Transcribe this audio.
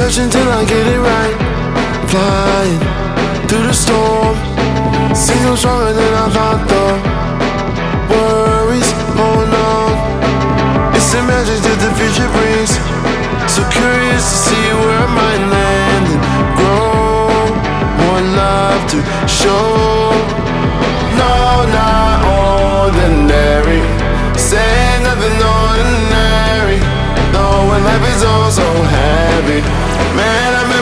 searching till I get it right. Flying through the storm, seems stronger than I thought though. Worries hold on, it's the magic that the future brings. So curious to see where I might land and grow. More love to show. No, not ordinary. Say nothing ordinary. Though when life is all so heavy, man, I'm